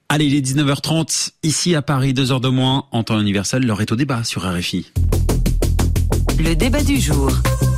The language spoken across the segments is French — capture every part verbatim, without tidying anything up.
Allez, il est dix-neuf heures trente, ici à Paris, deux heures de moins, en temps universel, l'heure est au débat sur R F I. Le débat du jour.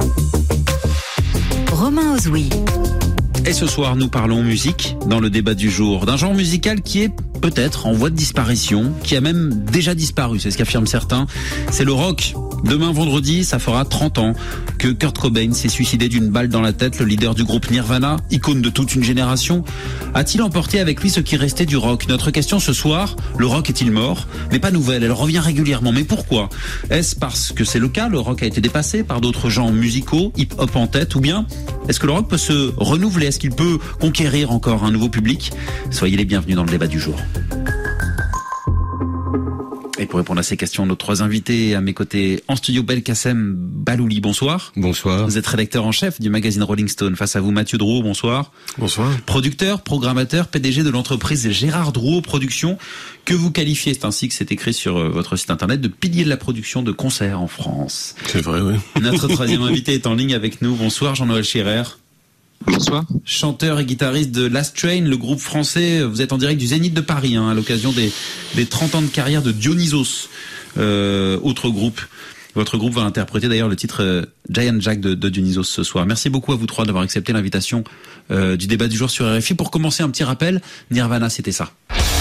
Romain Ozoui. Et ce soir, nous parlons musique dans le débat du jour, d'un genre musical qui est peut-être en voie de disparition, qui a même déjà disparu, c'est ce qu'affirment certains. C'est le rock. Demain vendredi, ça fera trente ans que Kurt Cobain s'est suicidé d'une balle dans la tête. Le leader du groupe Nirvana, icône de toute une génération, a-t-il emporté avec lui ce qui restait du rock? Notre question ce soir, le rock est-il mort? Mais pas nouvelle, elle revient régulièrement. Mais pourquoi? Est-ce parce que c'est le cas, le rock a été dépassé par d'autres genres musicaux, hip-hop en tête? Ou bien est-ce que le rock peut se renouveler? Est-ce qu'il peut conquérir encore un nouveau public? Soyez les bienvenus dans le débat du jour. Et pour répondre à ces questions, nos trois invités à mes côtés en studio, Belkacem Balouli, bonsoir. Bonsoir. Vous êtes rédacteur en chef du magazine Rolling Stone. Face à vous, Mathieu Drouot, bonsoir. Bonsoir. Producteur, programmateur, P D G de l'entreprise Gérard Drouot Productions, que vous qualifiez, c'est ainsi que c'est écrit sur votre site internet, de pilier de la production de concerts en France. C'est vrai, oui. Notre troisième invité est en ligne avec nous. Bonsoir, Jean-Noël Scherer. Bonsoir. Chanteur et guitariste de Last Train, le groupe français. Vous êtes en direct du Zénith de Paris, hein, à l'occasion des, des trente ans de carrière de Dionysos, euh, autre groupe. Votre groupe va interpréter d'ailleurs le titre euh, Giant Jack de, de Dionysos ce soir. Merci beaucoup à vous trois d'avoir accepté l'invitation euh, du débat du jour sur R F I. Pour commencer, un petit rappel, Nirvana, c'était ça.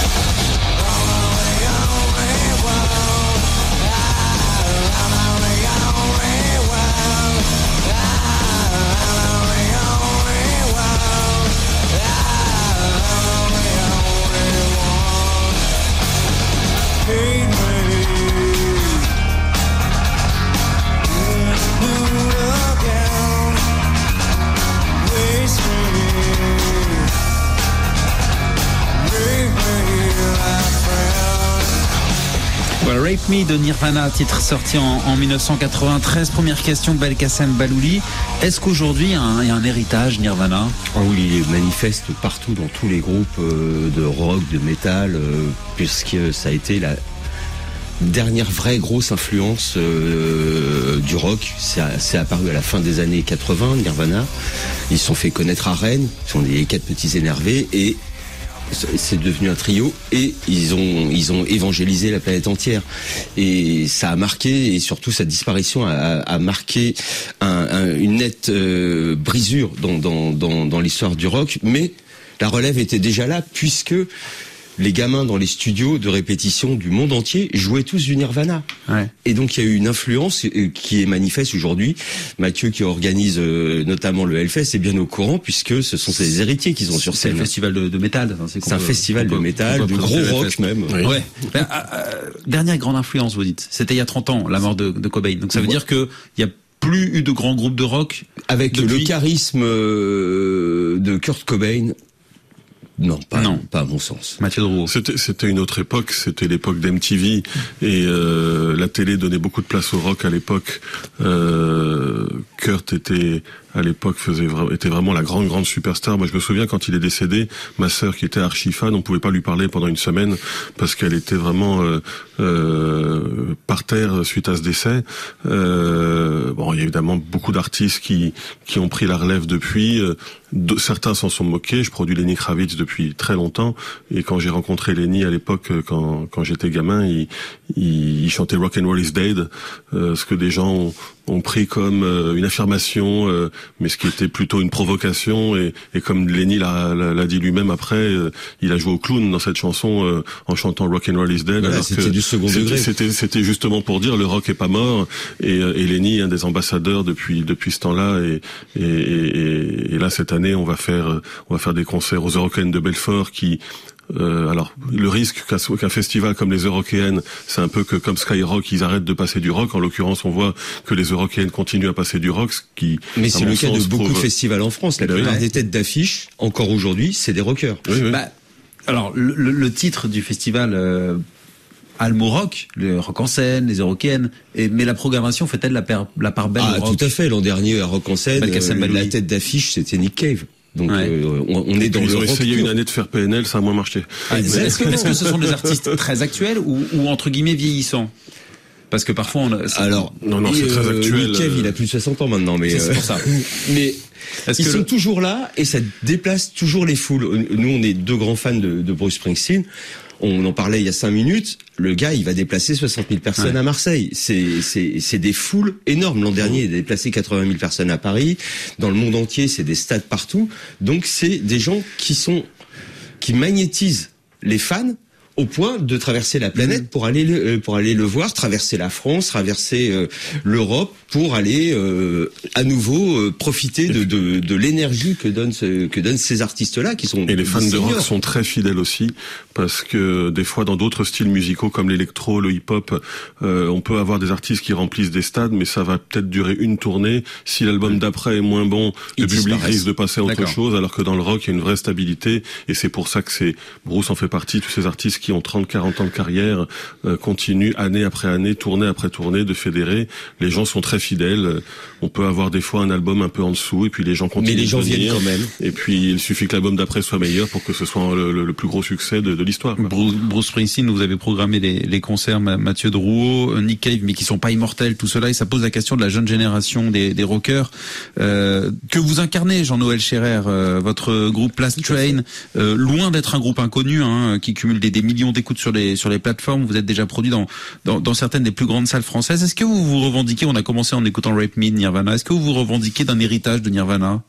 Rape Me de Nirvana, titre sorti en, en mille neuf cent quatre-vingt-treize. Première question, Belkacem Balouli. Est-ce qu'aujourd'hui il y a un, il y a un héritage Nirvana? Oh oui, il est manifeste partout dans tous les groupes euh, de rock, de métal, euh, puisque ça a été la dernière vraie grosse influence euh, du rock. C'est apparu à la fin des années quatre-vingts, Nirvana. Ils se sont fait connaître à Rennes, ils sont des quatre petits énervés et c'est devenu un trio et ils ont ils ont évangélisé la planète entière et ça a marqué, et surtout sa disparition a, a marqué un, un, une nette euh, brisure dans dans dans, dans l'histoire du rock, mais la relève était déjà là puisque les gamins dans les studios de répétition du monde entier jouaient tous du Nirvana. Ouais. Et donc il y a eu une influence qui est manifeste aujourd'hui. Mathieu, qui organise euh, notamment le Hellfest, est bien au courant puisque ce sont ses héritiers qui sont sur scène. C'est un festival de, de métal. Hein, c'est un peut, festival de peut, métal, de gros rock même. Oui. Ouais. Ben, euh, dernière grande influence, vous dites. C'était il y a trente ans, la mort de, de Cobain. Donc ça veut ouais. dire que il y a plus eu de grands groupes de rock avec depuis... le charisme euh, de Kurt Cobain. Non, pas, non. pas à mon sens. Mathieu Drouot. C'était, c'était une autre époque, c'était l'époque d'M T V, et euh, la télé donnait beaucoup de place au rock à l'époque. Euh, Kurt était, à l'époque, faisait était vraiment la grande, grande superstar. Moi, je me souviens, quand il est décédé, ma sœur, qui était archi fan, on pouvait pas lui parler pendant une semaine, parce qu'elle était vraiment euh, euh, par terre suite à ce décès. Euh, bon, il y a évidemment beaucoup d'artistes qui, qui ont pris la relève depuis. Euh, de, certains s'en sont moqués. Je produis Lenny Kravitz depuis très longtemps, et quand j'ai rencontré Lenny à l'époque, quand, quand j'étais gamin, il, il, il chantait Rock and Roll is Dead, euh, ce que des gens ont, ont pris comme euh, une affirmation, euh, mais ce qui était plutôt une provocation, et, et comme Lenny l'a, l'a, l'a dit lui-même après, euh, il a joué au clown dans cette chanson euh, en chantant Rock and Roll is Dead. Voilà, c'était que du second degré. C'était, c'était justement pour dire le rock est pas mort, et, et Lenny est un des ambassadeurs depuis depuis ce temps-là, et, et, et, et là cette année on va faire on va faire des concerts aux Eurockéennes de Belfort qui Euh, alors, le risque qu'un, qu'un festival comme les Eurockéennes, c'est un peu que comme Skyrock, ils arrêtent de passer du rock. En l'occurrence, on voit que les Eurockéennes continuent à passer du rock, ce qui... Mais c'est le cas de beaucoup prouve... de festivals en France. La plupart des têtes d'affiche, encore aujourd'hui, c'est des rockers. Oui, oui. Bah, alors, le, le titre du festival... Euh... Almo Rock, le rock en scène, les Eurockéennes, et mais la programmation fait-elle la, per, la part belle ah, au rock? Tout à fait. L'an dernier à Rock en scène, euh, la tête d'affiche c'était Nick Cave. Donc ouais. euh, on, on est dans ils le ont rock. essayé une année de faire P N L, ça a moins marché. Ah, est-ce, que, est-ce que ce sont des artistes très actuels ou, ou entre guillemets vieillissants? Parce que parfois, on a, alors non, non, c'est euh, très actuel. Nick Cave, il a plus de soixante ans maintenant, mais c'est euh, pour ça. mais Est-ce ils que sont le... toujours là et ça déplace toujours les foules. Nous, on est deux grands fans de, de Bruce Springsteen. On en parlait il y a cinq minutes. Le gars, il va déplacer soixante mille personnes ouais. à Marseille. C'est, c'est, c'est des foules énormes. L'an dernier, il a déplacé quatre-vingt mille personnes à Paris. Dans le monde entier, c'est des stades partout. Donc, c'est des gens qui sont, qui magnétisent les fans au point de traverser la planète mmh. pour aller le, pour aller le voir, traverser la France, traverser euh, l'Europe pour aller euh, à nouveau euh, profiter de, de, de l'énergie que donnent ce, que donnent ces artistes-là qui sont et les fans de seniors. rock sont très fidèles aussi parce que des fois dans d'autres styles musicaux comme l'électro, le hip-hop, euh, on peut avoir des artistes qui remplissent des stades, mais ça va peut-être durer une tournée. Si l'album d'après est moins bon, Ils le public risque de passer à autre D'accord. chose, alors que dans le rock il y a une vraie stabilité et c'est pour ça que c'est Bruce en fait partie. Tous ces artistes qui ont trente, quarante ans de carrière euh, continuent année après année, tournée après tournée de fédérer. Les gens sont très fidèles. On peut avoir des fois un album un peu en dessous et puis les gens continuent. Mais les gens de venir, viennent quand même. Et puis il suffit que l'album d'après soit meilleur pour que ce soit le, le, le plus gros succès de, de l'histoire. Bruce, Bruce Springsteen, vous avez programmé les, les concerts, Mathieu Drouot, Nick Cave, mais qui sont pas immortels, tout cela, et ça pose la question de la jeune génération des, des rockers euh, que vous incarnez, Jean-Noël Scherrer, euh, votre groupe Last Train, euh, loin d'être un groupe inconnu, hein, qui cumule des, des millions d'écoutes sur les sur les plateformes. Vous êtes déjà produit dans, dans dans certaines des plus grandes salles françaises. Est-ce que vous vous revendiquez, on a commencé en écoutant Rape Me de Nirvana, est-ce que vous vous revendiquez d'un héritage de Nirvana?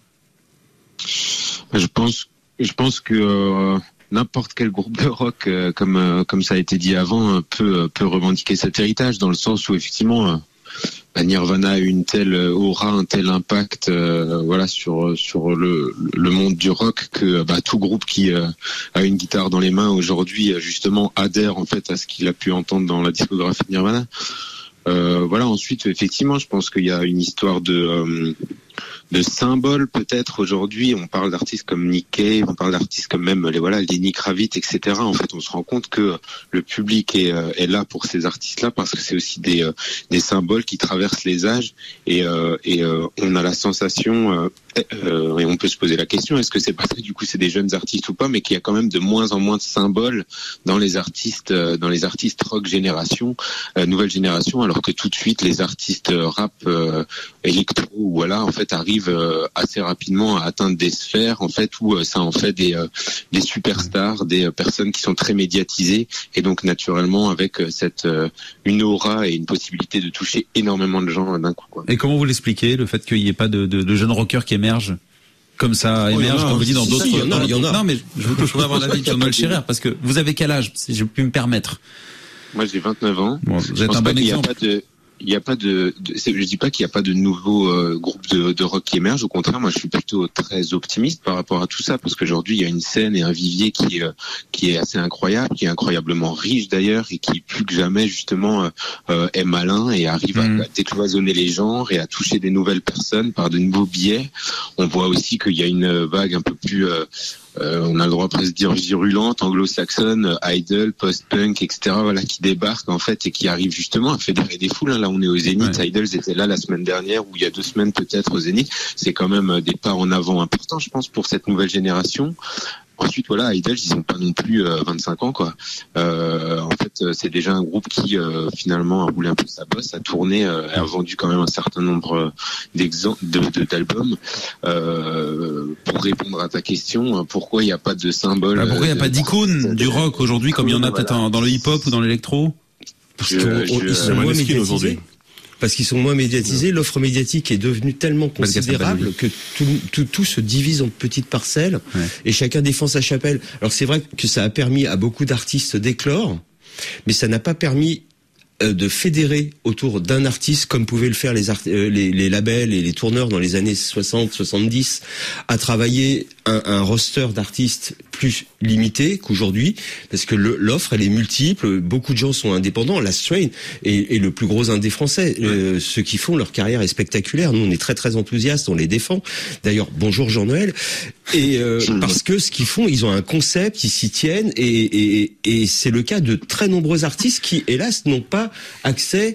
Je pense je pense que euh, n'importe quel groupe de rock, euh, comme euh, comme ça a été dit avant, euh, peut peut revendiquer cet héritage, dans le sens où effectivement euh, bah, Nirvana a eu une telle aura, un tel impact, euh, voilà, sur sur le le monde du rock que bah, tout groupe qui euh, a une guitare dans les mains aujourd'hui justement adhère en fait à ce qu'il a pu entendre dans la discographie de Nirvana. Euh, voilà. Ensuite, effectivement, je pense qu'il y a une histoire de euh, de symboles peut-être aujourd'hui. On parle d'artistes comme Nick Cave, on parle d'artistes comme même les voilà Lenny Kravitz, et cetera. En fait, on se rend compte que le public est euh, est là pour ces artistes-là parce que c'est aussi des euh, des symboles qui traversent les âges et euh, et euh, on a la sensation euh, euh, et on peut se poser la question, est-ce que c'est parce que du coup c'est des jeunes artistes ou pas, mais qu'il y a quand même de moins en moins de symboles dans les artistes euh, dans les artistes rock génération, euh, nouvelle génération, alors que tout de suite les artistes rap euh, électro voilà en fait arrivent euh, assez rapidement à atteindre des sphères en fait où euh, ça en fait des euh, des superstars, des euh, personnes qui sont très médiatisées et donc naturellement avec euh, cette euh, une aura et une possibilité de toucher énormément de gens euh, d'un coup, quoi. Et comment vous l'expliquez, le fait qu'il n'y ait pas de, de, de jeunes rockers qui émergent comme ça, oh, émerge, comme vous dites dans d'autres. Il y en a, il y en a. Non, mais je voudrais avoir l'avis de Jean-Noël Scherrer, parce que vous avez quel âge, si je peux me permettre? Moi, j'ai vingt-neuf ans. Bon, vous je êtes un bon exemple. Il n'y a pas de, de je dis pas qu'il n'y a pas de nouveaux euh, groupes de, de rock qui émergent. Au contraire, moi, je suis plutôt très optimiste par rapport à tout ça, parce qu'aujourd'hui, il y a une scène et un vivier qui euh, qui est assez incroyable, qui est incroyablement riche d'ailleurs, et qui plus que jamais justement euh, est malin et arrive mmh. à, à décloisonner les genres et à toucher des nouvelles personnes par de nouveaux biais. On voit aussi qu'il y a une vague un peu plus euh, Euh, on a le droit presque de dire virulente, anglo-saxonne, idol, post-punk, et cetera. Voilà, qui débarquent en fait et qui arrivent justement à fédérer des foules. Là, on est au Zénith. Ouais. Idols était là la semaine dernière ou il y a deux semaines peut-être au Zénith. C'est quand même des pas en avant importants, je pense, pour cette nouvelle génération. Ensuite, voilà, Idols, ils ont pas non plus euh, vingt-cinq ans, quoi. Euh, en fait, c'est déjà un groupe qui euh, finalement a roulé un peu sa bosse, a tourné, euh, a vendu quand même un certain nombre d'exemples de, de, d'albums. Euh, pour répondre à ta question, pourquoi il n'y a pas de symbole bah Pourquoi il n'y a de, pas d'icône du rock aujourd'hui, comme il y en a peut-être voilà. dans le hip-hop ou dans l'électro? Parce qu'ils sont moins médiatisés. Parce qu'ils sont moins médiatisés, l'offre médiatique est devenue tellement considérable que tout, tout, tout se divise en petites parcelles ouais. et chacun défend sa chapelle. Alors c'est vrai que ça a permis à beaucoup d'artistes d'éclore, mais ça n'a pas permis de fédérer autour d'un artiste comme pouvaient le faire les, art- les, les labels et les tourneurs dans les années soixante soixante-dix, à travailler un, un roster d'artistes plus limité qu'aujourd'hui, parce que le, l'offre elle est multiple, beaucoup de gens sont indépendants. Last Train est, est le plus gros indé français. Ouais. Euh, ceux qui font leur carrière est spectaculaire. Nous on est très très enthousiastes, on les défend. D'ailleurs bonjour Jean-Noël. Et euh, parce que ce qu'ils font, ils ont un concept, ils s'y tiennent, et, et, et c'est le cas de très nombreux artistes qui hélas n'ont pas accès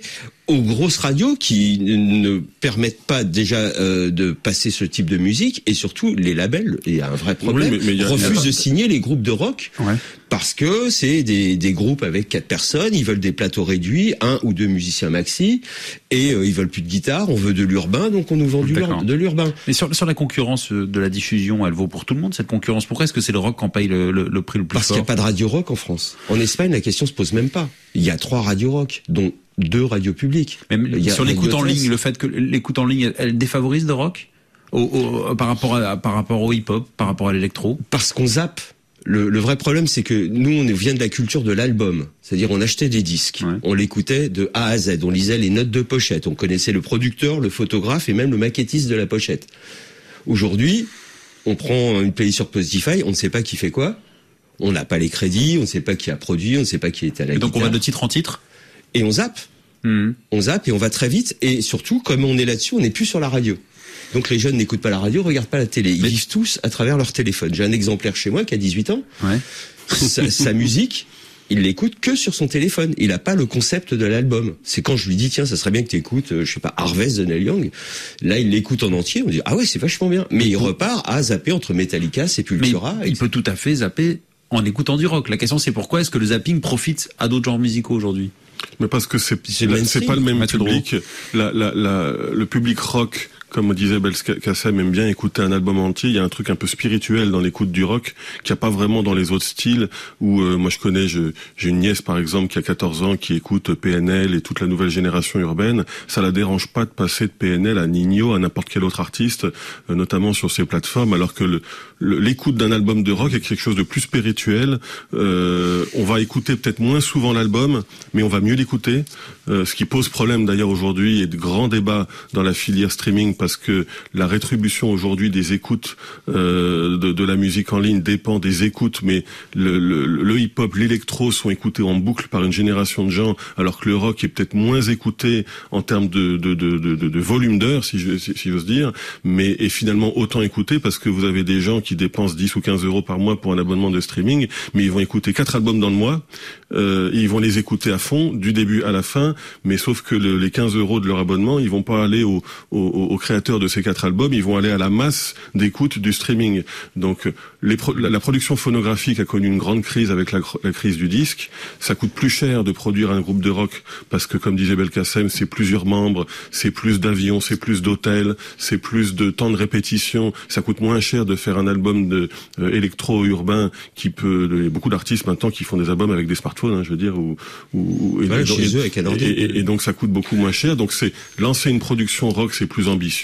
aux grosses radios qui ne permettent pas déjà euh, de passer ce type de musique, et surtout les labels, il y a un vrai problème, oui, mais, mais y a, refusent y a... de signer les groupes de rock ouais. parce que c'est des, des groupes avec quatre personnes, ils veulent des plateaux réduits, un ou deux musiciens maxi, et euh, ils veulent plus de guitare, on veut de l'urbain, donc on nous vend du lur- de l'urbain. Mais sur, sur la concurrence de la diffusion, elle vaut pour tout le monde, cette concurrence? Pourquoi est-ce que c'est le rock qui en paye le, le, le prix le plus Parce fort? qu'il n'y a pas de radio rock en France. En Espagne, la question se pose même pas. Il y a trois radios rock, dont deux radios publiques. Même sur l'écoute en ligne, le fait que l'écoute en ligne, elle, elle défavorise le rock au, au, par rapport à, par rapport au hip-hop, par rapport à l'électro? Parce qu'on zappe. Le, le vrai problème, c'est que nous, on vient de la culture de l'album. C'est-à-dire, on achetait des disques, ouais. on l'écoutait de A à Z, on lisait les notes de pochette, on connaissait le producteur, le photographe et même le maquettiste de la pochette. Aujourd'hui, on prend une playlist sur Spotify, on ne sait pas qui fait quoi, on n'a pas les crédits, on ne sait pas qui a produit, on ne sait pas qui est à la et donc guitare. On va de titre en titre? Et on zappe. Mmh. On zappe et on va très vite. Et surtout, comme on est là-dessus, on n'est plus sur la radio. Donc les jeunes n'écoutent pas la radio, regardent pas la télé. Ils Mais... vivent tous à travers leur téléphone. J'ai un exemplaire chez moi qui a dix-huit ans. Ouais. Sa, sa musique, il l'écoute que sur son téléphone. Il n'a pas le concept de l'album. C'est quand je lui dis, tiens, ça serait bien que tu écoutes, je sais pas, Harvest de Neil Young. Là, il l'écoute en entier. On dit, ah ouais, c'est vachement bien. Mais il repart à zapper entre Metallica, Sepultura. Mais il et... peut tout à fait zapper en écoutant du rock. La question, c'est pourquoi est-ce que le zapping profite à d'autres genres musicaux aujourd'hui? Mais parce que c'est c'est, la, c'est pas le même Mathieu public. La, la, la, le public rock, comme disait Belkacem, aime bien écouter un album entier. Il y a un truc un peu spirituel dans l'écoute du rock qu'il n'y a pas vraiment dans les autres styles. Où euh, moi je connais, je, j'ai une nièce par exemple qui a quatorze ans qui écoute P N L et toute la nouvelle génération urbaine. Ça la dérange pas de passer de P N L à Nino, à n'importe quel autre artiste, euh, notamment sur ces plateformes. Alors que le, le, l'écoute d'un album de rock est quelque chose de plus spirituel. Euh, on va écouter peut-être moins souvent l'album, mais on va mieux l'écouter. Euh, ce qui pose problème d'ailleurs aujourd'hui et de grands débats dans la filière streaming. Parce que la rétribution aujourd'hui des écoutes euh, de, de la musique en ligne dépend des écoutes, mais le, le, le hip-hop, l'électro sont écoutés en boucle par une génération de gens, alors que le rock est peut-être moins écouté en termes de, de, de, de, de volume d'heures, si, je, si, si j'ose dire, mais est finalement autant écouté parce que vous avez des gens qui dépensent dix ou quinze euros par mois pour un abonnement de streaming, mais ils vont écouter quatre albums dans le mois, euh, et ils vont les écouter à fond, du début à la fin, mais sauf que le, les quinze euros de leur abonnement, ils vont pas aller au, au, au créateurs de ces quatre albums, ils vont aller à la masse d'écoute du streaming. Donc les pro- la, la production phonographique a connu une grande crise avec la, la crise du disque. Ça coûte plus cher de produire un groupe de rock parce que, comme disait Belkacem, c'est plusieurs membres, c'est plus d'avions, c'est plus d'hôtels, c'est plus de temps de répétition. Ça coûte moins cher de faire un album de euh, électro-urbain qui peut... Il y a beaucoup d'artistes maintenant qui font des albums avec des smartphones, hein, je veux dire, ou... ou ouais, et, chez et, eux avec un ordi. Et, et, et donc ça coûte beaucoup moins cher. Donc c'est lancer une production rock, c'est plus ambitieux.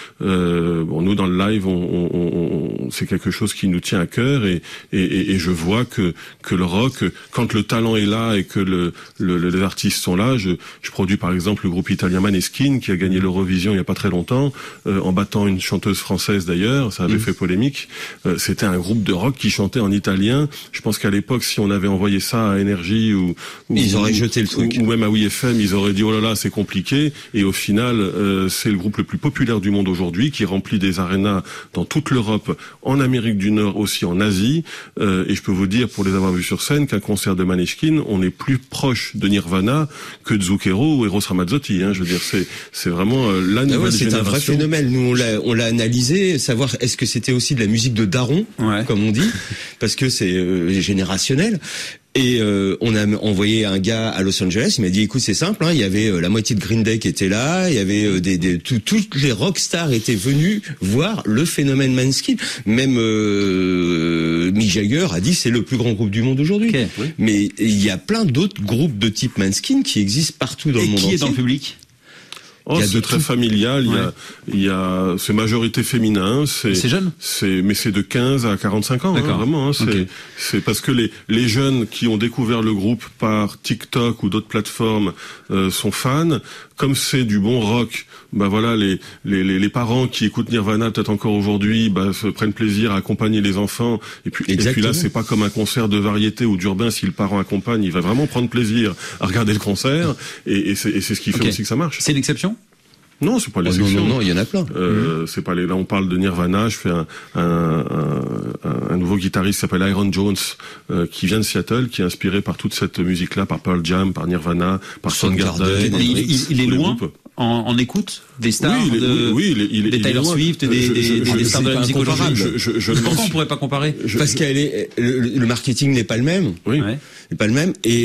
Euh, bon, nous dans le live, on, on, on, c'est quelque chose qui nous tient à cœur et, et, et je vois que que le rock, quand le talent est là et que le, le, les artistes sont là, je, je produis par exemple le groupe italien Maneskin qui a gagné l'Eurovision il y a pas très longtemps, euh, en battant une chanteuse française d'ailleurs, ça avait mmh. fait polémique. Euh, c'était un groupe de rock qui chantait en italien. Je pense qu'à l'époque, si on avait envoyé ça à Énergie ou, ou ils auraient ou, jeté le truc, ou, ou même à Oui F M, ils auraient dit oh là là c'est compliqué. Et au final, euh, c'est le groupe le plus populaire du monde aujourd'hui, qui remplit des arénas dans toute l'Europe, en Amérique du Nord, aussi en Asie. Euh, et je peux vous dire, pour les avoir vus sur scène, qu'un concert de Maneskin, on est plus proche de Nirvana que de Zucchero ou Eros Ramazzotti. Hein. Je veux dire, c'est c'est vraiment euh, la nouvelle ah ouais, c'est génération. C'est un vrai phénomène. Nous, on l'a on l'a analysé, savoir est-ce que c'était aussi de la musique de daron, ouais. comme on dit, parce que c'est euh, générationnel. Et euh, on a envoyé un gars à Los Angeles, il m'a dit écoute c'est simple, hein, il y avait euh, la moitié de Green Day qui était là, il y avait euh, des, des tout, toutes les rockstars étaient venus voir le phénomène Maneskin. Même euh, Mick Jagger a dit c'est le plus grand groupe du monde aujourd'hui. Okay, oui. Mais il y a plein d'autres groupes de type Maneskin qui existent partout dans Et le monde qui entier. Est dans le public? Oh, il y a c'est très tout... familial, il ouais. y a, il y a, c'est majorité féminin, c'est, c'est jeune? C'est, mais c'est de quinze à quarante-cinq ans, hein, vraiment, hein, c'est, okay. c'est parce que les, les jeunes qui ont découvert le groupe par TikTok ou d'autres plateformes, euh, sont fans. Comme c'est du bon rock, bah voilà, les, les, les, les parents qui écoutent Nirvana peut-être encore aujourd'hui, bah, se prennent plaisir à accompagner les enfants. Et puis, et puis là, c'est pas comme un concert de variété ou d'urbain, si le parent accompagne, il va vraiment prendre plaisir à regarder le concert, et, et, c'est, et c'est ce qui fait okay. aussi que ça marche. C'est l'exception? Non, c'est pas Oh, l'exception. non, non, non, il y en a plein. Euh, mmh. C'est pas les... Là, on parle de Nirvana. Je fais un, un, un, un nouveau guitariste qui s'appelle Iron Jones, euh, qui vient de Seattle, qui est inspiré par toute cette musique-là, par Pearl Jam, par Nirvana, par Soundgarden. Il, il, il est loin en, en écoute des stars, oui, il est, de, oui, il est, il est, des Taylor Swift, des, je, des, je, des, des stars de la musique aujourd'hui. Je, je, je Pourquoi on pourrait pas comparer? je, Parce qu'elle est le, le marketing n'est pas le même. Oui. Ouais. N'est pas le même. Et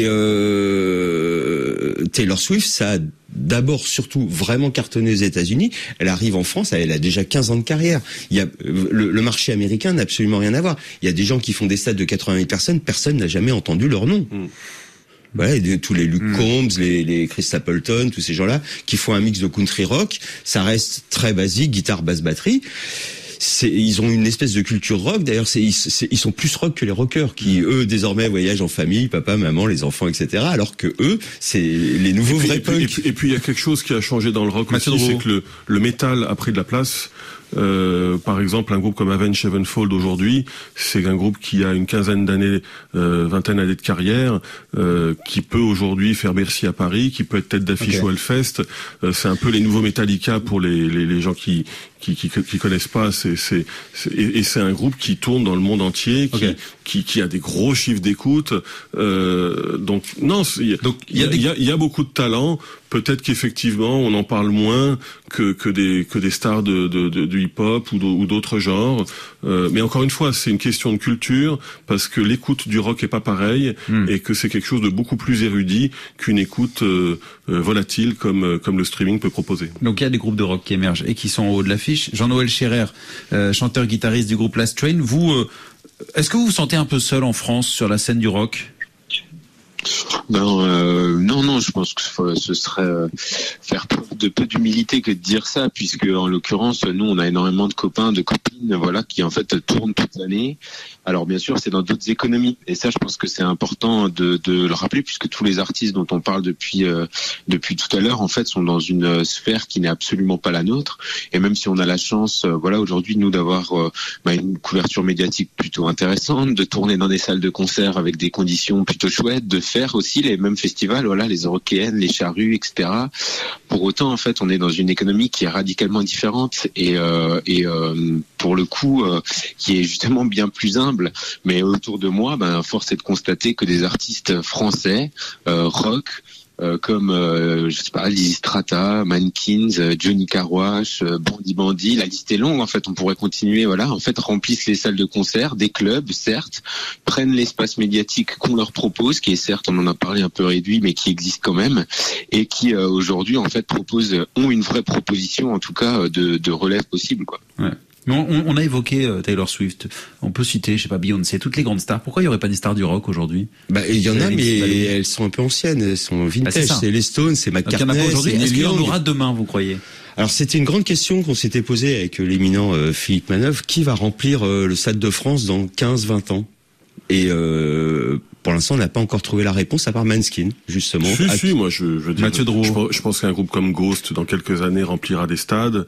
euh, Taylor Swift, ça a d'abord surtout vraiment cartonné aux États-Unis. Elle arrive en France, elle a déjà quinze ans de carrière. Il y a le, le marché américain n'a absolument rien à voir. Il y a des gens qui font des stades de quatre-vingt mille personnes, personne n'a jamais entendu leur nom. Mm. Voilà, de, tous les Luke mm. Combs, les, les Chris Stapleton, tous ces gens-là qui font un mix de country rock, ça reste très basique, guitare, basse, batterie. C'est, ils ont une espèce de culture rock. D'ailleurs, c'est, c'est, ils sont plus rock que les rockers qui, eux, désormais voyagent en famille, papa, maman, les enfants, et cetera. Alors que eux, c'est les nouveaux vrais punks. Et puis, et puis, il y a quelque chose qui a changé dans le rock aussi, c'est que le, le métal a pris de la place. Euh, par exemple, un groupe comme Avenged Sevenfold aujourd'hui, c'est un groupe qui a une quinzaine d'années, euh, vingtaine d'années de carrière, euh, qui peut aujourd'hui faire Bercy à Paris, qui peut être tête d'affiche okay. au Hellfest. Euh, c'est un peu les nouveaux Metallica pour les, les, les gens qui qui, qui qui connaissent pas. C'est c'est, c'est et, et c'est un groupe qui tourne dans le monde entier, qui okay. qui, qui a des gros chiffres d'écoute. Euh, donc non, il y a, donc il y a, des... y, a, y a beaucoup de talent. Peut-être qu'effectivement on en parle moins que que des que des stars de de, de, de hip-hop ou, de, ou d'autres genres. Euh, mais encore une fois, c'est une question de culture parce que l'écoute du rock est pas pareille mm. et que c'est quelque chose de beaucoup plus érudit qu'une écoute euh, euh, volatile comme comme le streaming peut proposer. Donc il y a des groupes de rock qui émergent et qui sont en haut de l'affiche. Jean-Noël Scherer, euh, chanteur-guitariste du groupe Last Train, vous, euh, est-ce que vous vous sentez un peu seul en France sur la scène du rock ? Non, euh, non, non, je pense que ce serait euh, faire preuve de peu d'humilité que de dire ça, puisque en l'occurrence, nous, on a énormément de copains, de copines, voilà, qui en fait tournent toute l'année. Alors bien sûr, c'est dans d'autres économies, et ça, je pense que c'est important de, de le rappeler, puisque tous les artistes dont on parle depuis euh, depuis tout à l'heure, en fait, sont dans une sphère qui n'est absolument pas la nôtre. Et même si on a la chance, euh, voilà, aujourd'hui, nous, d'avoir euh, bah, une couverture médiatique plutôt intéressante, de tourner dans des salles de concert avec des conditions plutôt chouettes, de faire aussi les mêmes festivals, voilà, les Eurockéennes, les Charrues, et cetera. Pour autant, en fait, on est dans une économie qui est radicalement différente et, euh, et euh, pour le coup, euh, qui est justement bien plus humble. Mais autour de moi, ben, force est de constater que des artistes français, euh, rock, Euh, comme euh, je sais pas, Lizzy Strata, Mankins, euh, Johnny Carwash, euh, Bandy Bandy, la liste est longue. En fait, on pourrait continuer. Voilà, en fait, remplissent les salles de concert, des clubs, certes, prennent l'espace médiatique qu'on leur propose, qui est certes, on en a parlé un peu réduit, mais qui existe quand même, et qui euh, aujourd'hui, en fait, proposent, ont une vraie proposition, en tout cas, de, de relève possible, quoi. Ouais. On, on a évoqué euh, Taylor Swift. On peut citer, je sais pas, Beyoncé, toutes les grandes stars. Pourquoi il y aurait pas des stars du rock aujourd'hui ? Bah, il y en a, mais elles sont un peu anciennes, elles sont vintage. Ah, c'est, c'est les Stones, c'est McCartney. C'est Est-ce qu'il y en aura demain, vous croyez ? Alors c'était une grande question qu'on s'était posée avec l'éminent euh, Philippe Manœuvre. Qui va remplir euh, le Stade de France dans quinze vingt ans ? Et euh, pour l'instant, on n'a pas encore trouvé la réponse, à part Manskin, justement. Si, à... si, moi, je, je veux dire, Mathieu Drouot. Je, je pense qu'un groupe comme Ghost, dans quelques années, remplira des stades.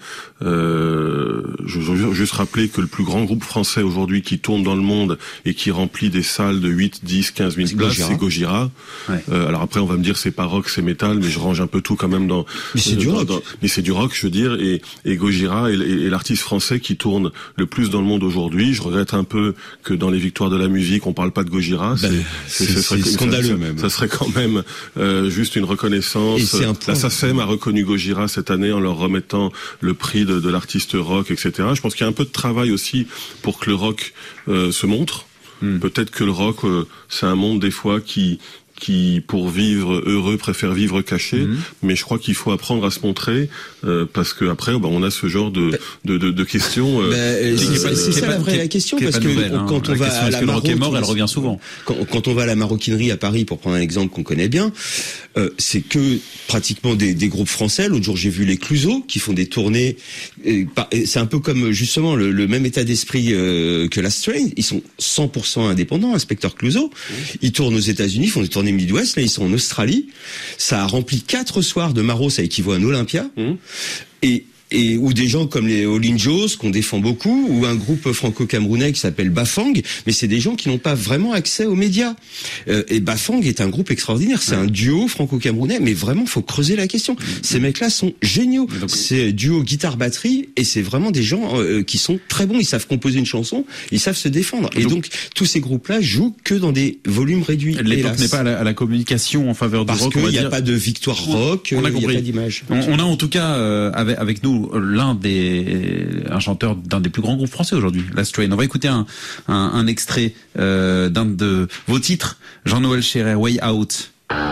Euh, je veux juste rappeler que le plus grand groupe français aujourd'hui qui tourne dans le monde et qui remplit des salles de huit, dix, quinze mille places, c'est Gojira. Ouais. Euh, alors après, on va me dire, c'est pas rock, c'est métal, mais je range un peu tout quand même dans... Mais c'est euh, du rock. Dans, mais c'est du rock, je veux dire, et, et Gojira est, est, est l'artiste français qui tourne le plus dans le monde aujourd'hui. Je regrette un peu que dans les victoires de la musique, on parle pas de Gojira. Ben, c'est, c'est, c'est, c'est scandaleux ça, même. Ça serait quand même euh, juste une reconnaissance. Et c'est un la SACEM a reconnu Gojira cette année en leur remettant le prix de, de l'artiste rock, et cetera. Je pense qu'il y a un peu de travail aussi pour que le rock euh, se montre. Hmm. Peut-être que le rock, euh, c'est un monde des fois qui qui, pour vivre heureux, préfère vivre caché. Mmh. Mais je crois qu'il faut apprendre à se montrer euh, parce que après, bah, on a ce genre de de, de, de questions. Euh, bah, euh, c'est, c'est, c'est ça la vraie la question parce que nouvelle, quand hein. on la va question, à la que le rock est mort, elle qui, revient souvent. Quand, quand on va à la maroquinerie à Paris, pour prendre un exemple qu'on connaît bien, euh, c'est que pratiquement des, des groupes français. L'autre jour, j'ai vu les Clouseau qui font des tournées. Et, et c'est un peu comme justement le, le même état d'esprit euh, que Last Train. Ils sont cent pour cent indépendants, Inspecteur Clouseau. Mmh. Ils tournent aux États-Unis, font des tournées Midwest, là ils sont en Australie, ça a rempli quatre soirs de Maro, ça équivaut à un Olympia, mmh. et et ou des gens comme les Olin Joes qu'on défend beaucoup, ou un groupe franco-camerounais qui s'appelle Bafang, mais c'est des gens qui n'ont pas vraiment accès aux médias. Euh, et Bafang est un groupe extraordinaire, c'est ouais. un duo franco-camerounais, mais vraiment faut creuser la question. Ces mecs-là sont géniaux. Donc, c'est duo guitare-batterie, et c'est vraiment des gens euh, qui sont très bons. Ils savent composer une chanson, ils savent se défendre. Et donc, donc tous ces groupes-là jouent que dans des volumes réduits. L'époque n'est pas à la, à la communication en faveur du Parce rock. Parce qu'il n'y a dire. pas de victoire rock, il n'y a pas d'image. On, on a en tout cas euh, avec, avec nous l'un des un chanteur d'un des plus grands groupes français aujourd'hui, Last Train. On va écouter un, un, un extrait euh, d'un de vos titres, Jean-Noël Scherer, Way Out.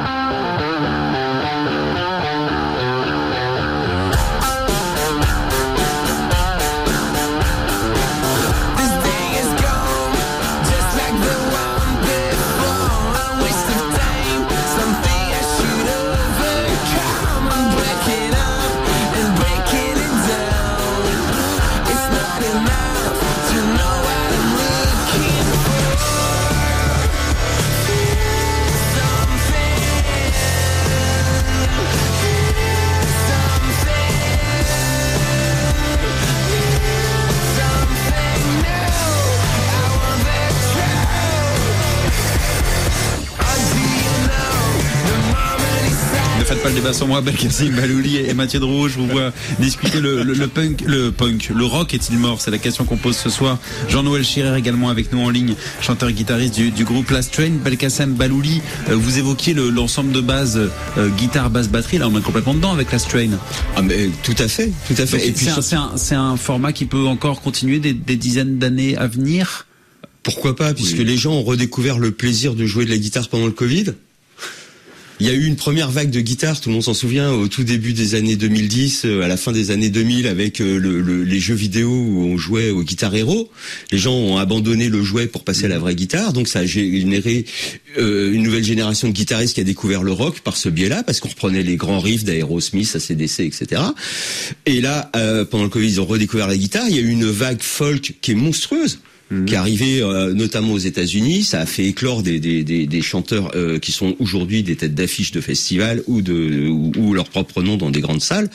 Pas le débat sur moi, Belkacem Balouli et Mathieu Drouot. Je vous vois discuter le, le, le punk, le punk, le rock est-il mort? C'est la question qu'on pose ce soir. Jean-Noël Scherer également avec nous en ligne, chanteur-guitariste du, du groupe Last Train. Belkacem Balouli, euh, vous évoquiez le, l'ensemble de base euh, guitare, basse, batterie. Là, on est complètement dedans avec Last Train. Ah mais tout à fait, tout à fait. Donc, et puis c'est, un, c'est, un, c'est un format qui peut encore continuer des, des dizaines d'années à venir. Pourquoi pas, puisque oui. les gens ont redécouvert le plaisir de jouer de la guitare pendant le Covid. Il y a eu une première vague de guitare, tout le monde s'en souvient, au tout début des années deux mille dix, à la fin des années deux mille, avec le, le, les jeux vidéo où on jouait au Guitar Hero. Les gens ont abandonné le jouet pour passer à la vraie guitare, donc ça a généré euh, une nouvelle génération de guitaristes qui a découvert le rock par ce biais-là, parce qu'on reprenait les grands riffs d'Aerosmith, A C D C, et cetera. Et là, euh, pendant le Covid, ils ont redécouvert la guitare. Il y a eu une vague folk qui est monstrueuse. Mmh. Qui est arrivé euh, notamment aux États-Unis, ça a fait éclore des des des, des chanteurs euh, qui sont aujourd'hui des têtes d'affiche de festivals ou de ou, ou leur propre nom dans des grandes salles.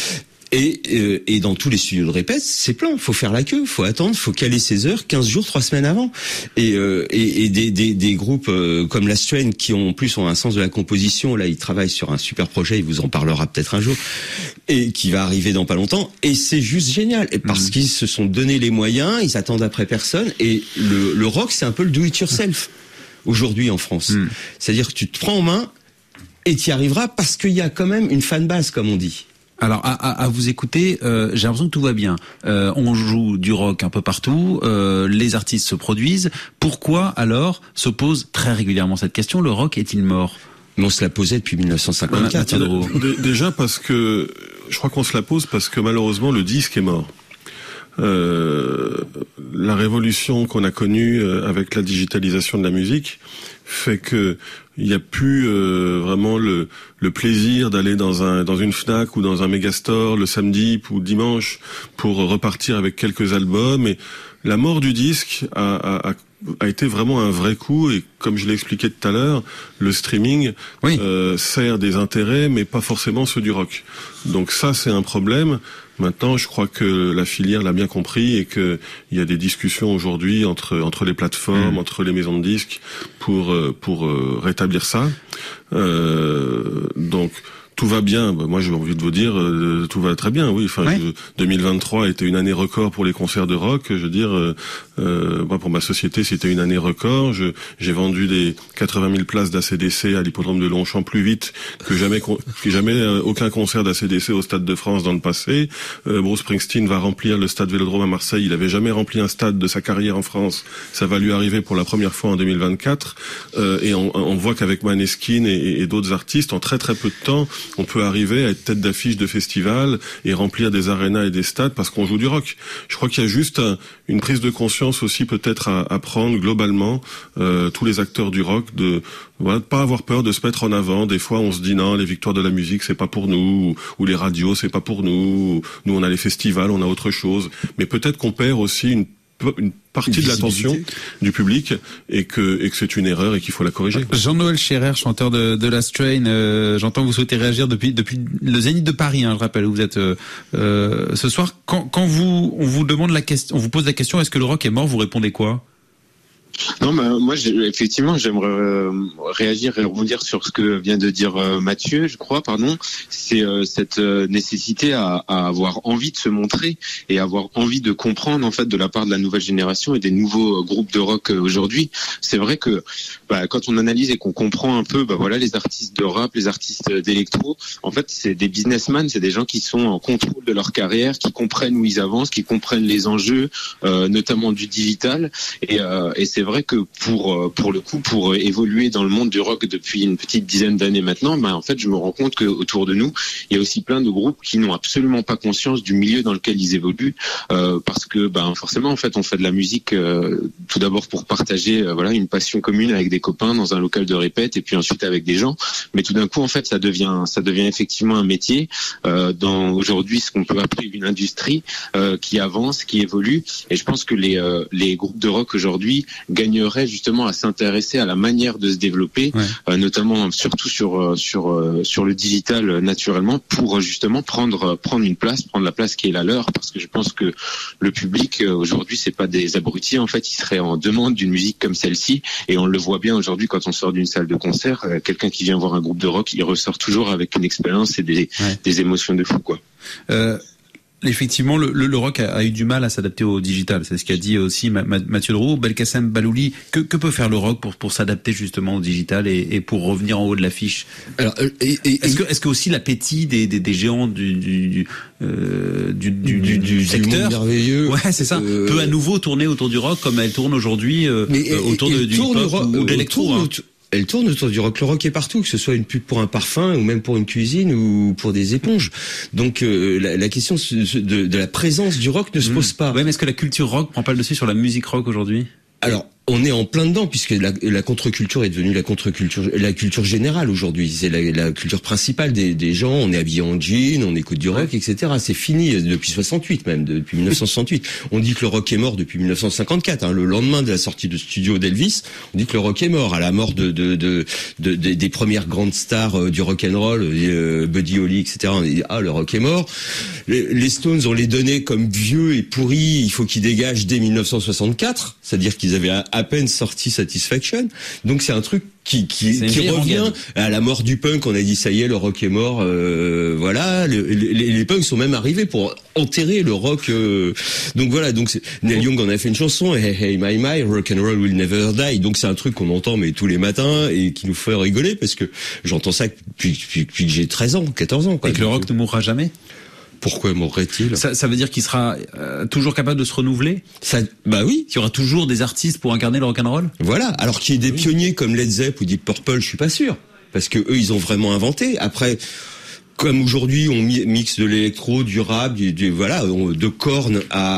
Et, euh, et dans tous les studios de répète, c'est plein. Faut faire la queue, faut attendre, faut caler ses heures quinze jours, trois semaines avant. Et, euh, et, et des, des, des groupes euh, comme Last Train qui ont en plus ont un sens de la composition. Là, ils travaillent sur un super projet. Il vous en parlera peut-être un jour et qui va arriver dans pas longtemps. Et c'est juste génial et parce mmh. qu'ils se sont donné les moyens. Ils attendent après personne. Et le, le rock, c'est un peu le do it yourself aujourd'hui en France. Mmh. C'est-à-dire que tu te prends en main et tu y arriveras parce qu'il y a quand même une fanbase, comme on dit. Alors à, à, à vous écouter, euh, j'ai l'impression que tout va bien. Euh, on joue du rock un peu partout, euh, les artistes se produisent. Pourquoi alors se pose très régulièrement cette question, le rock est-il mort? Mais on se la posait depuis dix-neuf cent cinquante-quatre. Dé- déjà parce que, je crois qu'on se la pose parce que malheureusement le disque est mort. Euh, la révolution qu'on a connue avec la digitalisation de la musique fait que il n'y a plus euh, vraiment le, le plaisir d'aller dans un dans une Fnac ou dans un Megastore le samedi ou dimanche pour repartir avec quelques albums. Et la mort du disque a, a, a été vraiment un vrai coup. Et comme je l'ai expliqué tout à l'heure, le streaming oui. euh, sert des intérêts, mais pas forcément ceux du rock. Donc ça, c'est un problème. Maintenant, je crois que la filière l'a bien compris et que il y a des discussions aujourd'hui entre entre les plateformes, mmh. entre les maisons de disques pour pour euh, rétablir ça. Euh, donc tout va bien. Bah, moi, j'ai envie de vous dire, euh, tout va très bien. Oui, enfin, ouais. je, deux mille vingt-trois était une année record pour les concerts de rock. Je veux dire, euh, euh, moi, pour ma société, c'était une année record. Je, j'ai vendu des quatre-vingt mille places d'A C D C à l'hippodrome de Longchamp plus vite que jamais, que jamais euh, aucun concert d'A C D C au Stade de France dans le passé. Euh, Bruce Springsteen va remplir le Stade Vélodrome à Marseille. Il avait jamais rempli un stade de sa carrière en France. Ça va lui arriver pour la première fois en deux mille vingt-quatre. Euh, et on, on voit qu'avec Maneskin et, et d'autres artistes, en très très peu de temps, on peut arriver à être tête d'affiche de festivals et remplir des arénas et des stades parce qu'on joue du rock. Je crois qu'il y a juste un, une prise de conscience aussi peut-être à, à prendre globalement, euh, tous les acteurs du rock, de voilà, de pas avoir peur de se mettre en avant. Des fois, on se dit non, les victoires de la musique, c'est pas pour nous, ou, ou les radios, c'est pas pour nous. Nous, on a les festivals, on a autre chose. Mais peut-être qu'on perd aussi une une partie de l'attention du public et que et que c'est une erreur et qu'il faut la corriger. Jean-Noël Scherer, chanteur de, de Last Train, euh, j'entends que vous souhaitez réagir depuis depuis le Zénith de Paris, hein, je rappelle, vous êtes euh, euh, ce soir. Quand quand vous on vous demande la question, on vous pose la question, est-ce que le rock est mort, vous répondez quoi? Non, bah, moi, j'ai, effectivement, j'aimerais euh, réagir et rebondir sur ce que vient de dire euh, Mathieu, je crois, pardon. C'est euh, cette euh, nécessité à, à avoir envie de se montrer et avoir envie de comprendre, en fait, de la part de la nouvelle génération et des nouveaux euh, groupes de rock euh, aujourd'hui. C'est vrai que bah, quand on analyse et qu'on comprend un peu, bah voilà, les artistes de rap, les artistes d'électro, en fait, c'est des businessmen, c'est des gens qui sont en contrôle de leur carrière, qui comprennent où ils avancent, qui comprennent les enjeux, euh, notamment du digital. Et, euh, et c'est C'est vrai que pour pour le coup, pour évoluer dans le monde du rock depuis une petite dizaine d'années maintenant, ben en fait, je me rends compte que autour de nous, il y a aussi plein de groupes qui n'ont absolument pas conscience du milieu dans lequel ils évoluent, euh, parce que ben forcément, en fait, on fait de la musique euh, tout d'abord pour partager euh, voilà une passion commune avec des copains dans un local de répète, et puis ensuite avec des gens. Mais tout d'un coup, en fait, ça devient ça devient effectivement un métier euh, dans aujourd'hui ce qu'on peut appeler une industrie euh, qui avance, qui évolue. Et je pense que les euh, les groupes de rock aujourd'hui gagnerait justement à s'intéresser à la manière de se développer, ouais. euh, notamment surtout sur sur sur le digital euh, naturellement, pour justement prendre prendre une place, prendre la place qui est la leur, parce que je pense que le public euh, aujourd'hui c'est pas des abrutis, en fait, ils seraient en demande d'une musique comme celle-ci, et on le voit bien aujourd'hui quand on sort d'une salle de concert, euh, quelqu'un qui vient voir un groupe de rock, il ressort toujours avec une expérience et des ouais. des émotions de fou, quoi. Euh... Effectivement, le, le, le rock a, a eu du mal à s'adapter au digital. C'est ce qu'a dit aussi ma, ma, Mathieu Drouot. Belkacem Balouli, que, que peut faire le rock pour, pour s'adapter justement au digital et, et pour revenir en haut de l'affiche? Alors, et, et, est-ce que, est-ce que aussi l'appétit des, des, des géants du, du, euh, du, du, du, du secteur, merveilleux, ouais, c'est ça, euh, peut à nouveau tourner autour du rock comme elle tourne aujourd'hui euh, mais, et, autour et, de, du hip-hop rock, ou de l'électro? Hein. Elle tourne autour du rock. Le rock est partout, que ce soit une pub pour un parfum ou même pour une cuisine ou pour des éponges. Donc euh, la, la question de, de la présence du rock ne se pose pas. Ouais, mais est-ce que la culture rock prend pas le dessus sur la musique rock aujourd'hui? Alors, on est en plein dedans, puisque la, la contre-culture est devenue la contre-culture, la culture générale aujourd'hui. C'est la, la culture principale des, des gens. On est habillé en jean, on écoute du rock, et cetera. C'est fini depuis soixante-huit, même depuis mille neuf cent soixante-huit. On dit que le rock est mort depuis mille neuf cent cinquante-quatre. Hein, le lendemain de la sortie de studio d'Elvis, on dit que le rock est mort. À la mort de, de, de, de, de des premières grandes stars euh, du rock and roll, euh, Buddy Holly, et cetera. On dit ah, le rock est mort. Les, les Stones, on les donnait comme vieux et pourris. Il faut qu'ils dégagent dès mille neuf cent soixante-quatre, c'est-à-dire qu'ils avaient à, à peine sorti Satisfaction. Donc c'est un truc qui qui, qui revient à la mort du punk. On a dit ça y est, le rock est mort. Euh, voilà, le, les, les punks sont même arrivés pour enterrer le rock. Euh, donc voilà, donc c'est, Neil Young en a fait une chanson, Hey Hey My My, Rock and Roll Will Never Die. Donc c'est un truc qu'on entend mais tous les matins et qui nous fait rigoler parce que j'entends ça depuis, depuis, depuis que j'ai treize ans, quatorze ans. Quoi. Et que le rock ne mourra jamais. Pourquoi mourrait-il? ça, ça veut dire qu'il sera euh, toujours capable de se renouveler? Ça, bah oui. Il y aura toujours des artistes pour incarner le rock'n'roll? Voilà. Alors qu'il y ait des oui. pionniers comme Led Zepp ou Deep Purple, je suis pas sûr. Parce que eux, ils ont vraiment inventé. Après, comme aujourd'hui, on mixe de l'électro, du rap, du, du voilà, de Korn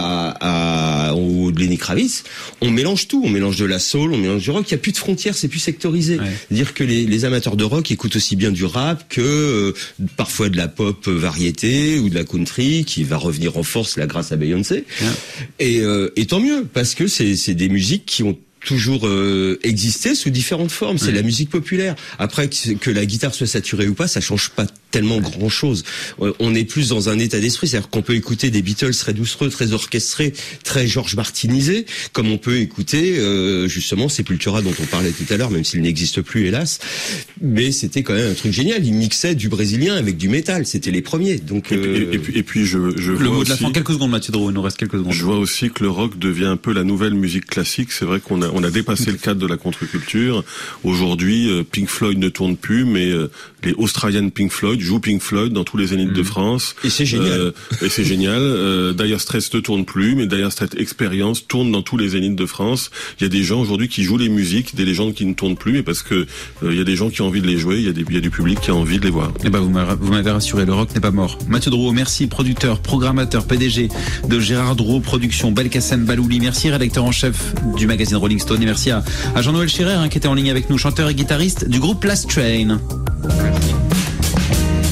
à, à, au de Lenny Kravitz, on mélange tout, on mélange de la soul, on mélange du rock. Il y a plus de frontières, c'est plus sectorisé. Ouais. C'est-à-dire que les, les amateurs de rock écoutent aussi bien du rap que euh, parfois de la pop variété ou de la country qui va revenir en force là grâce à Beyoncé. Ouais. Et, euh, et tant mieux parce que c'est, c'est des musiques qui ont toujours euh, existé sous différentes formes. C'est mmh. la musique populaire. Après que, que la guitare soit saturée ou pas, ça change pas tellement grand chose. Euh, on est plus dans un état d'esprit, c'est-à-dire qu'on peut écouter des Beatles très doucereux, très orchestrés, très George Martinisés, comme on peut écouter euh, justement Sepultura dont on parlait tout à l'heure, même s'il n'existe plus hélas. Mais c'était quand même un truc génial. Ils mixaient du brésilien avec du métal. C'était les premiers. Donc euh... et, puis, et, puis, et puis je, je le vois mot aussi, de la fin. Quelques secondes, Mathieu Drouot. Il nous reste quelques secondes. Je vois aussi que le rock devient un peu la nouvelle musique classique. C'est vrai qu'on a on a dépassé le cadre de la contre-culture. Aujourd'hui, Pink Floyd ne tourne plus, mais les Australiennes Pink Floyd jouent Pink Floyd dans tous les zéniths mmh. de France. Et c'est génial. Euh, et c'est génial. Euh, Dire Straits ne tourne plus, mais Dire Straits Experience tourne dans tous les zéniths de France. Il y a des gens aujourd'hui qui jouent les musiques, des légendes qui ne tournent plus, mais parce que euh, il y a des gens qui ont envie de les jouer, il y a des, il y a du public qui a envie de les voir. Eh ben vous m'avez, vous m'avez rassuré, le rock n'est pas mort. Mathieu Drouot, merci, producteur, programmateur, P D G de Gérard Drouot Productions, Belkacem Balouli, merci, rédacteur en chef du magazine Rolling Stone, et merci à, à Jean-Noël Scherer hein, qui était en ligne avec nous, chanteur et guitariste du groupe Last Train. Merci.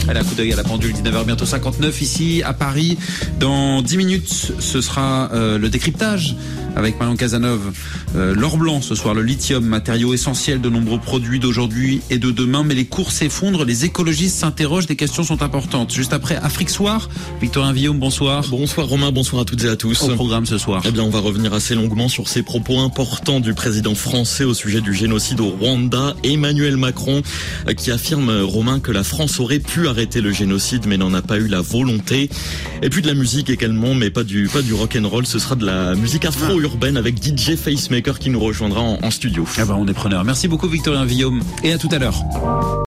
Allez, un coup d'œil à la pendule, dix-neuf heures bientôt cinquante-neuf ici à Paris. Dans dix minutes, ce sera euh, le décryptage avec Marion Cazeneuve. Euh, l'or blanc ce soir, le lithium, matériau essentiel de nombreux produits d'aujourd'hui et de demain. Mais les cours s'effondrent, les écologistes s'interrogent, des questions sont importantes. Juste après, Afrique Soir, Victorien Villaume, bonsoir. Bonsoir Romain, bonsoir à toutes et à tous. Au programme ce soir. Eh bien, on va revenir assez longuement sur ces propos importants du président français au sujet du génocide au Rwanda. Emmanuel Macron qui affirme, Romain, que la France aurait pu arrêter le génocide mais n'en a pas eu la volonté. Et puis de la musique également, mais pas du pas du rock'n'roll, ce sera de la musique afro-urbaine avec D J Facemaker qui nous rejoindra en, en studio. Ah bah on est preneur. Merci beaucoup Victorien Villaume et à tout à l'heure.